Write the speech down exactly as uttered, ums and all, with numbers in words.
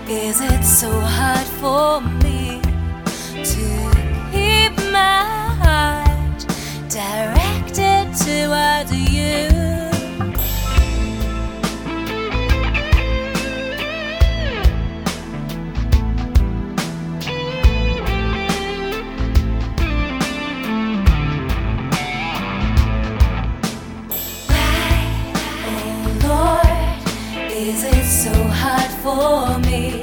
Is it so hard for me to keep my heart directed towards you? Why, oh Lord, is it so hard for me